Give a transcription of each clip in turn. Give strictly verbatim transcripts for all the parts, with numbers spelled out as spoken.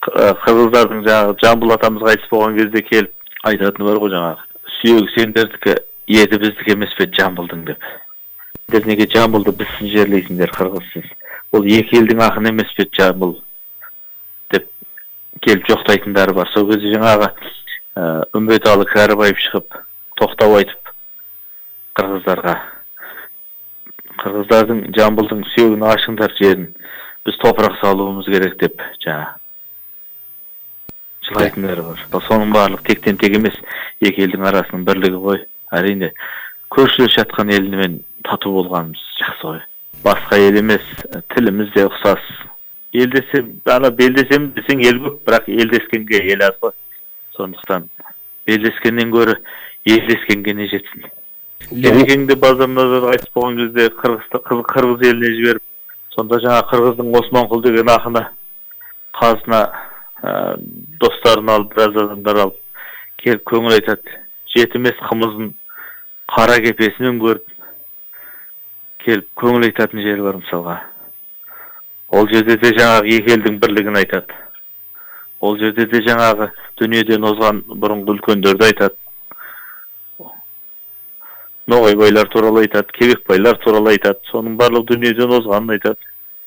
Кыргыздардын жаңағы Жамбыл атамыз кайтыс болгон кезде келип айтатыны бар го жаңағы. Сүйөк сендердики, эти биздики эмес бе Жамбылдың деп. Сендер неге Жамбылды биз жерлейсиңдер кыргызсыз? Ол эки элдин акыны эмес бе Жамбыл деп келип жоктайтындары бар. Сол кезде жаңағы Үмбеталы Кәрібаев чыгып токтоп айтып кыргыздарга кыргыздардын Жамбылдын сүйөгүн ашыңдар жерин биз топурак салуубуз керек деп жаңа жылайтындары бар. Сонун баардык тектен тег эмес, эки элдин арасынын бирлиги кой. Әрине көршүлөшүп аткан эл менен татуу болгонубуз жакшы кой. Башка эл эмес, тилimiz де уксас. Элдесем, ана белдесем десең эл көп, бирок элдескенге ел аз кой. Сондуктан белдескенден көрө элдескенге не жетсин. Кенекеңди базарында айтып болгон кезде кыргыз элине жиберип, сонда жаңа кыргыздын Осмонкул деген акыны казына достарын алып, бираз адамдар алып келип көңүл айтат. Жетимес кымыздын кара кепесинен көрүп келип көңүл айтатын жери бар мисалга. Ол жерде де жаңағы эки элдин бирлигин айтат. Ол жерде де жаңағы дүниеден озган бурунку үлкөндөрдү айтат. Ноғай байлар тууралуу айтат, Кебек байлар тууралуу айтат. Сонун барлык дүниеден озганын айтат.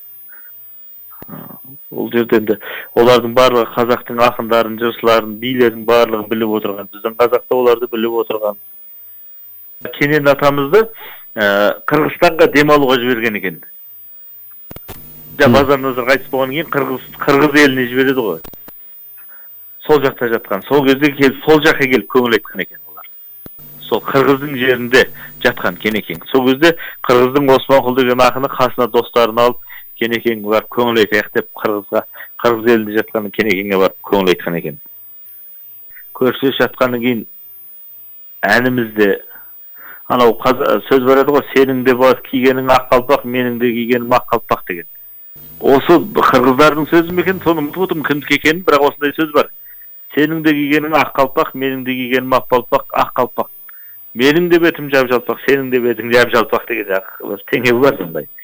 Ол жерден де олардын барлыгы казактын акындарын, жырчыларын, бийлерин барлыгын билип отурган. Биздин казакта оларды билип отурган. Кенен атамызды Кыргызстанга дем алууга жиберген экен. Базар Назар кайтыс болгондон кийин кыргыз кыргыз элине жиберди го. Сол жакта жаткан. Сол кезде келип сол жакка келип көңүл айткан экен олар. Сол кыргыздын жеринде жаткан Кенекең. Сол кезде кыргыздын Осмонкул деген акыны касына достарын алып Кенекең бар көңүл айтайык деп кыргызга кыргыз элинде жаткан Кенекеңге барып көңүл айткан экен. Көрүшүп аткандан кийин әнimizде анау сөз бар еді ғой, сенің де бар кигениң ақ қалпақ, менің де кигенім ақ қалпақ деген. Осы кыргыздардын сөзү ме екен, соны ұмытып отырмын кімдікі екенін, бірақ осындай сөз бар. Сенің де кигениң ақ қалпақ, менің де кигенім ақ қалпақ, ақ қалпақ. Менің де бетім жап жалпақ, сенің де бетің жап жалпақ деген теңеу бар сондай.